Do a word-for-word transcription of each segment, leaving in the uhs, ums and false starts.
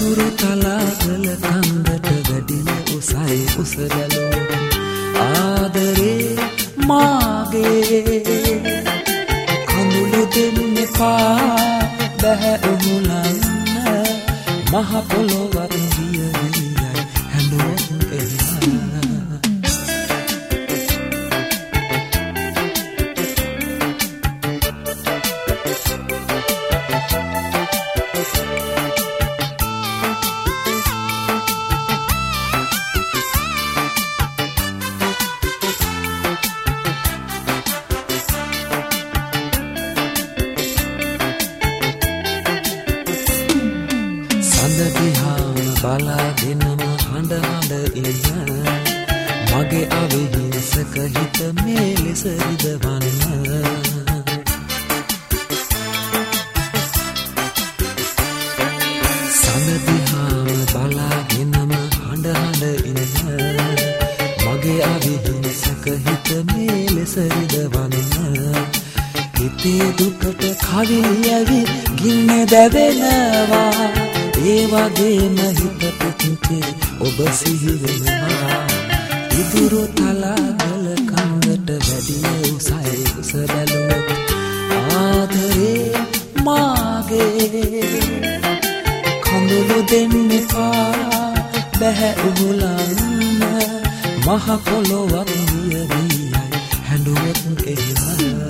ඉදුරු තලාගල කන්දට වැඩිය උසයි උස බැලුවොත් ආදරේ මාගේ කඳුළු දෙන්න එපා බැහැ උහුලන්න මහ පොළොවත් දිය වියයි හැඬුවොත් එහා දිහාම බලාගෙනම හඬ හඬ ඉන්න මගේ අවිහිංසක හිත මේ ලෙස රිදවන්න සඳ දිහාම බලාගෙනම හඬ හඬ ඉන්න මගේ අවිහිංසක හිත මේ ලෙස රිදවන්න හිතේ දුකට කවියවි ගින්න දැවෙනවා ඒ වගේම හිත පිටින් ඔබ සිහි වෙනවා ඉදුරු තලාගල කන්දට වැඩිය උසයි උස බැලුවොත් ආදරේ මාගේ කඳුළු දෙන්න එපා බැහැ උහුලන්න මහ පොළොවත් දිය වියයි හැඬුවොත් එහෙම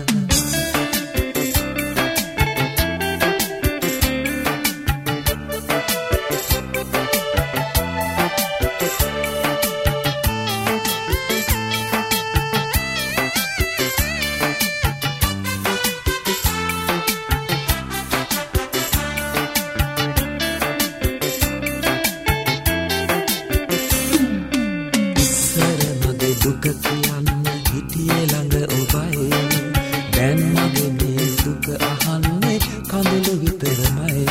දුක කියන්න හිටියේ ළඟ ඔබයි දැන් මගේ මේ දුක අහන්නේ කඳුළු විතරමයි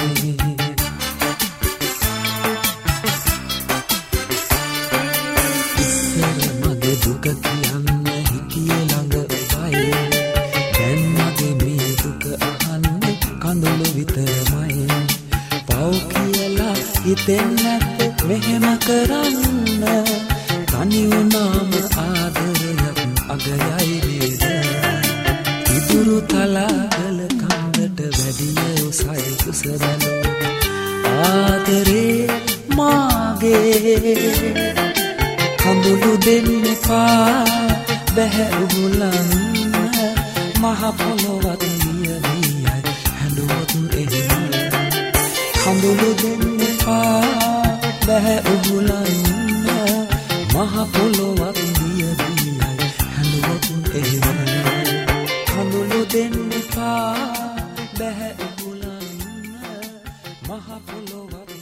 ඉස්සර මගේ දුක කියන්න හිටියේ ළඟ ඔබයි දැන් මගේ මේ දුක අහන්නේ කඳුළු විතරමයි පව් කියලා හිතෙන්නේ නැත් මෙහෙම කරන්න තනි වුණාම ආදරයක් අගයයි නේද ඉදුරු තලාගල කන්දට වැඩිය උසයි උස බැලුවොත් ආදරේ මාගේ කඳුළු දෙන්න එපා බැහැ උහුලන්න මහ පොළොවත් දිය වියයි හැඬුවොත් එහෙම කඳුළු දෙන්න එපා බැහැ උහුලන්න මහ පොළොවත් දිය වියයි හැඬුවොත් එහෙම කඳුළු දෙන්න එපා බැහැ උහුලන්න මහ පොළොවත්